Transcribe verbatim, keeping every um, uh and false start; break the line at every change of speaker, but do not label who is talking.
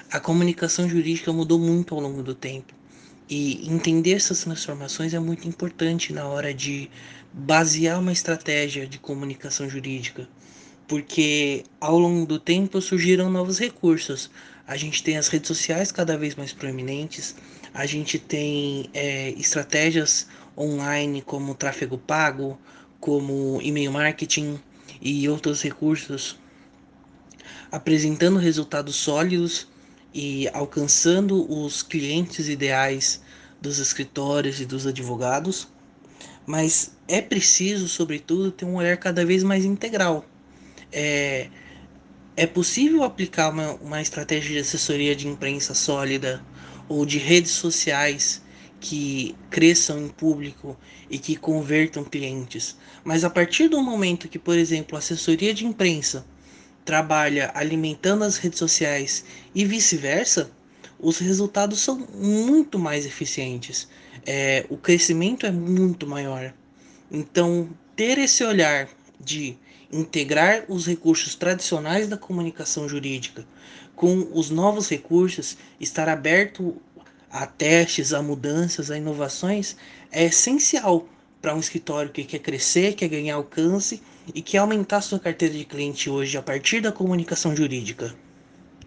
A comunicação jurídica mudou muito ao longo do tempo. E entender essas transformações é muito importante na hora de basear uma estratégia de comunicação jurídica, porque ao longo do tempo surgiram novos recursos. A gente tem as redes sociais cada vez mais proeminentes, a gente tem é, estratégias online como tráfego pago, como e-mail marketing e outros recursos apresentando resultados sólidos e alcançando os clientes ideais dos escritórios e dos advogados, mas é preciso, sobretudo, ter um olhar cada vez mais integral. É, é possível aplicar uma, uma estratégia de assessoria de imprensa sólida ou de redes sociais que cresçam em público e que convertam clientes, mas a partir do momento que, por exemplo, a assessoria de imprensa trabalha alimentando as redes sociais e vice-versa, os resultados são muito mais eficientes. É, o crescimento é muito maior. Então, ter esse olhar de integrar os recursos tradicionais da comunicação jurídica com os novos recursos, estar aberto a testes, a mudanças, a inovações, é essencial para um escritório que quer crescer, quer ganhar alcance e quer aumentar sua carteira de cliente hoje a partir da comunicação jurídica.